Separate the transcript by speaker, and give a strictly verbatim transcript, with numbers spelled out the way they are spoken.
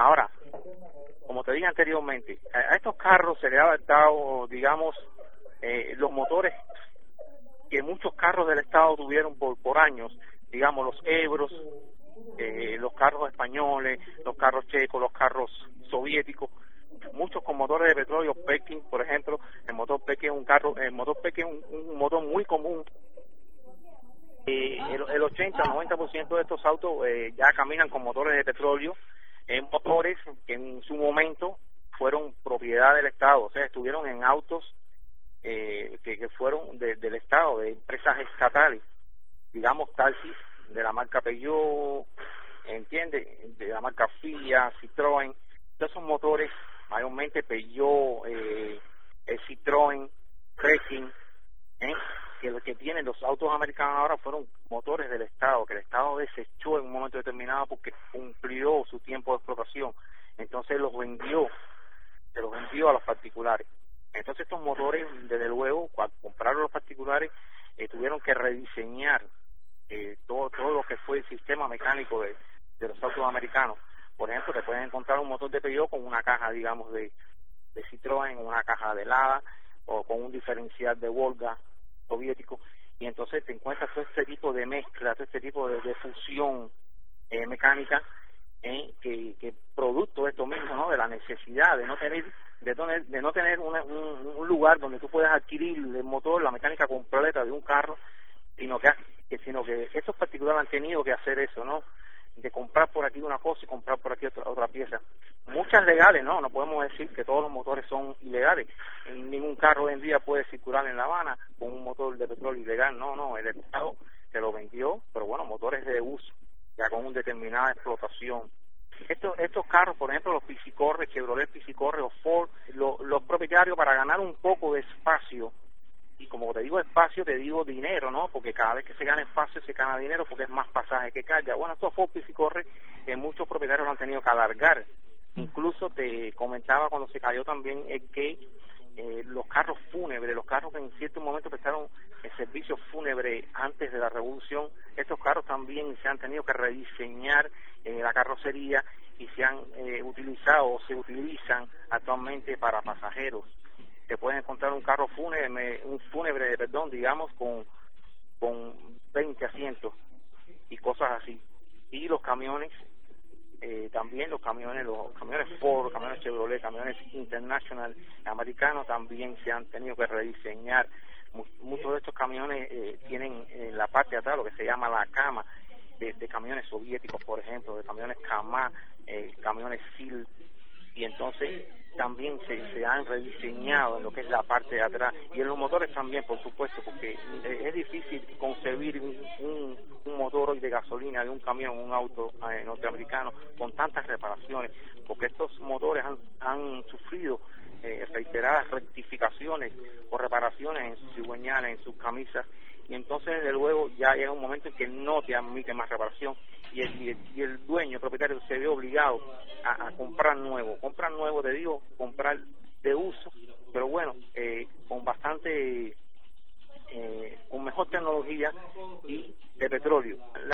Speaker 1: Ahora, como te dije anteriormente, a, a estos carros se le ha adaptado, digamos, eh, los motores que muchos carros del Estado tuvieron por, por años, digamos, los Ebros, eh, los carros españoles, los carros checos, los carros soviéticos, muchos con motores de petróleo. Pekin, por ejemplo, el motor Pekin es un carro, el motor Pekin es un, un motor muy común. Eh, el, el ochenta, noventa por ciento de estos autos eh, ya caminan con motores de petróleo, en eh, motores que en su momento fueron propiedad del Estado, o sea, estuvieron en autos eh, que, que fueron de, del Estado, de empresas estatales, digamos taxis de la marca Peugeot, entiende, de la marca Fiat, Citroën, todos esos motores, mayormente Peugeot, eh, el Citroën, Trekking, ¿eh? que lo que tienen los autos americanos ahora fueron motores del Estado, que el Estado desechó en un momento determinado porque cumplió su tiempo de explotación, entonces los vendió, se los vendió a los particulares. Entonces estos motores, desde luego, cuando compraron los particulares, eh, tuvieron que rediseñar eh, todo todo lo que fue el sistema mecánico de, de los autos americanos. Por ejemplo, te pueden encontrar un motor de Peugeot con una caja, digamos, de, de Citroën, una caja de Lada, o con un diferencial de Volga soviético, y entonces te encuentras todo este tipo de mezcla, todo este tipo de, de fusión eh, mecánica, eh, que, que producto de esto mismo, ¿no? De la necesidad de no tener de, tener, de no tener una, un, un lugar donde tú puedas adquirir el motor, la mecánica completa de un carro, sino que, que sino que estos particulares han tenido que hacer eso, ¿no? De comprar por aquí una cosa y comprar por aquí otra, otra pieza. Muchas legales, ¿no? No podemos decir que todos los motores son ilegales. Ningún carro hoy en día puede circular en La Habana con un motor de petróleo ilegal. No, no, el Estado se lo vendió, pero bueno, motores de uso, ya con una determinada explotación. Estos, estos carros, por ejemplo, los Piscicorre, Chevrolet Piscicorre o Ford, lo, los propietarios, para ganar un poco de espacio, y como te digo espacio, te digo dinero, ¿no? Porque cada vez que se gana espacio se gana dinero porque es más pasaje que carga. Bueno, estos Ford Piscicorre, que muchos propietarios lo han tenido que alargar. Incluso te comentaba cuando se cayó también el que eh, los carros fúnebres, los carros que en cierto momento prestaron el servicio fúnebre antes de la revolución, estos carros también se han tenido que rediseñar eh, la carrocería y se han eh, utilizado o se utilizan actualmente para pasajeros. Te pueden encontrar un carro fúnebre, un fúnebre, perdón, digamos, con con veinte asientos y cosas así. Y los camiones, eh, también los camiones, los camiones Ford, camiones Chevrolet, camiones International americanos también se han tenido que rediseñar. Muchos de estos camiones eh, tienen en la parte de atrás lo que se llama la cama de, de camiones soviéticos, por ejemplo, de camiones Kamaz, eh, camiones SIL, y entonces también se, se han rediseñado en lo que es la parte de atrás, y en los motores también, por supuesto, porque es difícil concebir un, un, un motor hoy de gasolina de un camión, un auto eh, norteamericano con tantas reparaciones, porque estos motores han, han sufrido eh, reiteradas rectificaciones o reparaciones en sus cigüeñales, en sus camisas, y entonces desde luego ya llega un momento en que no te admite más reparación, y el, y el, y el dueño, el propietario, se ve obligado a, a comprar nuevo, comprar nuevo, te digo, comprar de uso, pero bueno, eh, con bastante, eh, con mejor tecnología y de petróleo.